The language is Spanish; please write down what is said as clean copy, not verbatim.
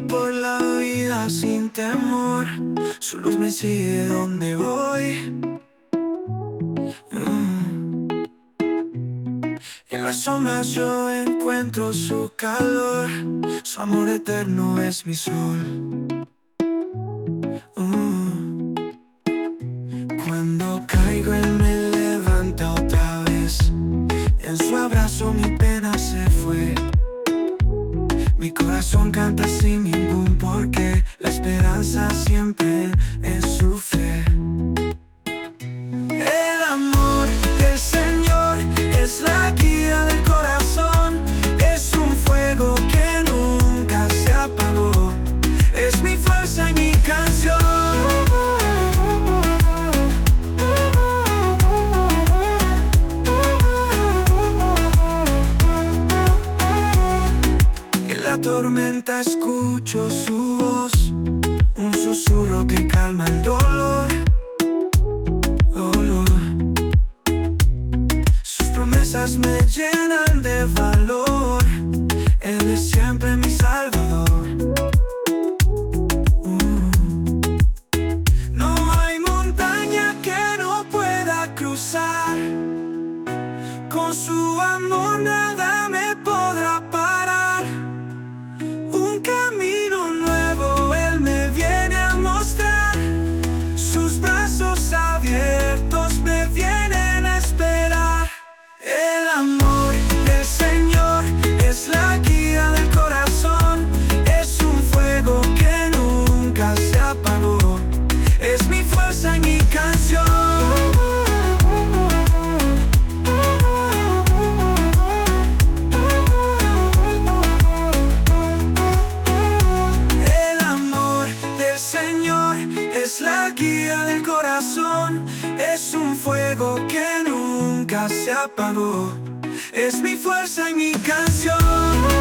por la vida sin temor, su luz me sigue donde voy. En las sombras yo encuentro su calor, su amor eterno es mi sol. Cuando caigo él me levanta otra vez, en su abrazo mi pena se fue. Mi corazón canta sin ningún porqué, la esperanza siempre en su fe. El amor del Señor es la guía del corazón, es un fuego que nunca se apagó, es mi fuerza y mi canción. En la tormenta escucho su voz, un susurro que calma el dolor. Sus promesas me llenan de valor, Él es siempre mi salvador. No hay montaña que no pueda cruzar, con su amor nada me podrá parar. Un camino nuevo Él me viene a mostrar, sus brazos abiertos me vienen a esperar. El amor del Señor es la guía del corazón, es un fuego que nunca se apagó, es mi fuerza y mi canción. Es la guía del corazón, es un fuego que nunca se apagó, es mi fuerza y mi canción.